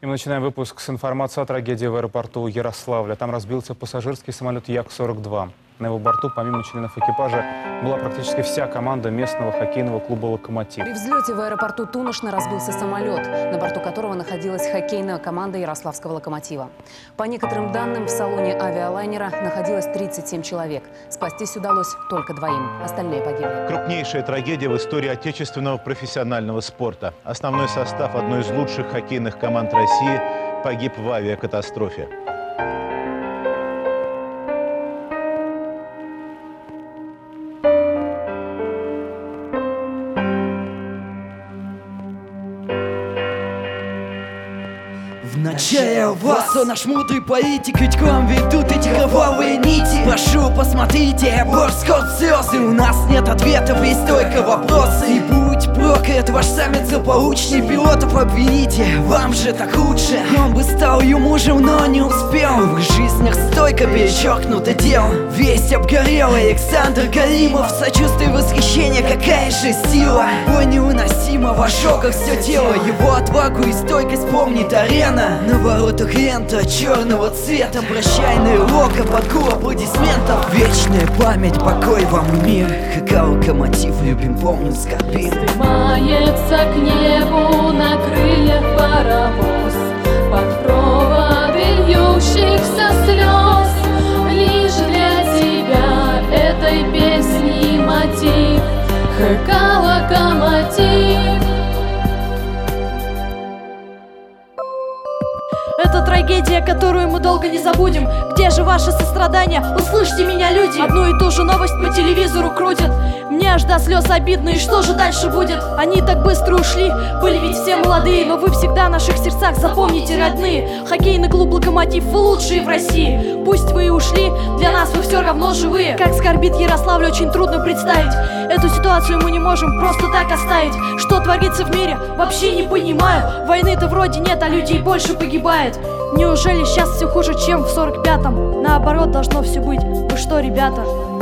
И мы начинаем выпуск с информации о трагедии в аэропорту Ярославля. Там разбился пассажирский самолет Як-42. На его борту, помимо членов экипажа, была практически вся команда местного хоккейного клуба «Локомотив». При взлете в аэропорту Туношно разбился самолет, на борту которого находилась хоккейная команда Ярославского «Локомотива». По некоторым данным, в салоне авиалайнера находилось 37 человек. Спастись удалось только 2. Остальные погибли. Крупнейшая трагедия в истории отечественного профессионального спорта. Основной состав одной из лучших хоккейных команд России погиб в авиакатастрофе. Вначале вас, о наш мудрый политик, ведь к вам ведут эти кровавые нити. Прошу, посмотрите, борскот слезы. У нас нет ответов, есть только вопросы. И будь проклят ваш саммит злополучный, пилотов обвините, вам же так лучше. Он бы стал ее мужем, но не успел. В их жизнях стойко перечеркнуто дело. Весь обгорелый Александр Галимов. Сочувствие, восхищение, какая же сила. Ой, невыносимо, в ожогах все тело. Его отвагу и стойкость помнит арена. На воротах лента черного цвета. Прощальный локо под гул аплодисментов. Вечная память, покой вам и мир. ХК «Локомотив» любим, помним, скорбим. Вздымается к небу на крыльях паровоз под проводы льющихся слез. Лишь для тебя этой песни мотив. ХК «Локомотив». Это трагедия, которую мы долго не забудем. Где же ваше сострадание? Услышьте меня, люди. Одну и ту же новость по телевизору крутят. Мне аж до слез обидно, и что же дальше будет? Они так быстро ушли, были ведь все молодые. Но вы всегда в наших сердцах, запомните, родные. Хоккейный клуб «Локомотив», вы лучшие в России. Пусть вы и ушли, для нас вы все равно живые. Как скорбит Ярославль, очень трудно представить. Эту ситуацию мы не можем просто так оставить. Что творится в мире, вообще не понимаю. Войны-то вроде нет, а людей больше погибает. Неужели сейчас все хуже, чем в 45-м? Наоборот, должно все быть. Вы что, ребята?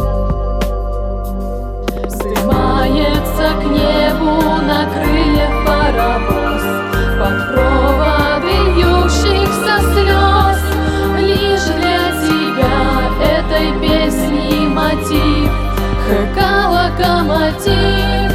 Вздымается к небу на крыльях паровоз под проводы льющихся слез. Лишь для тебя этой песни мотив. ХК «Локомотив».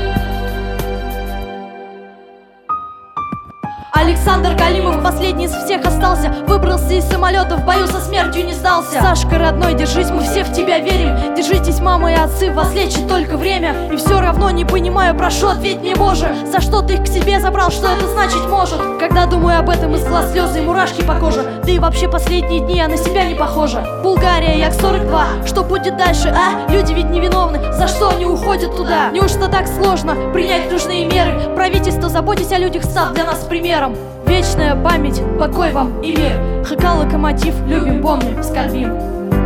Александр Галимов последний из всех остался. Выбрался из самолета, в бою со смертью не сдался. Сашка, родной, держись, мы все в тебя верим. Держитесь, мамы и отцы, вас лечит только время. И все равно не понимаю, прошу, ответь мне, Боже. За что ты их к себе забрал, что это значить может? Когда думаю об этом, из глаз слезы и мурашки по коже. Да и вообще последние дни я на себя не похожа. Булгария, Як-42, что будет дальше, а? Люди ведь невиновны, за что они уходят туда? Неужто так сложно принять нужные меры? Правительство, заботьтесь о людях, став для нас примером. Вечная память, покой вам и мир. ХК «Локомотив», любим, помним, скорбим.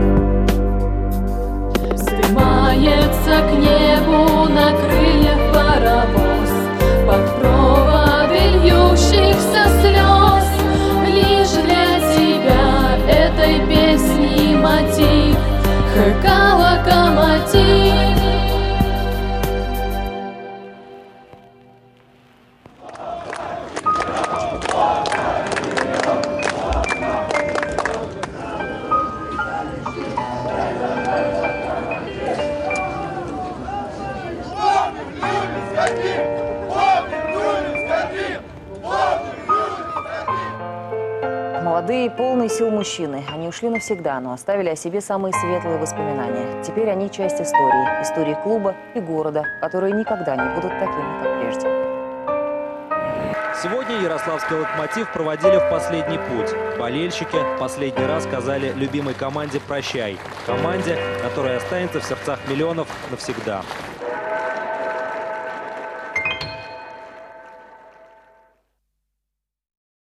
Вздымается к небу на крыльях паровоз под проводы льющихся слез. Лишь для тебя этой песни мотив. ХК «Локомотив». Молодые, полные сил мужчины. Они ушли навсегда, но оставили о себе самые светлые воспоминания. Теперь они часть истории. Истории клуба и города, которые никогда не будут такими, как прежде. Сегодня ярославский «Локомотив» проводили в последний путь. Болельщики в последний раз сказали любимой команде «прощай». Команде, которая останется в сердцах миллионов навсегда.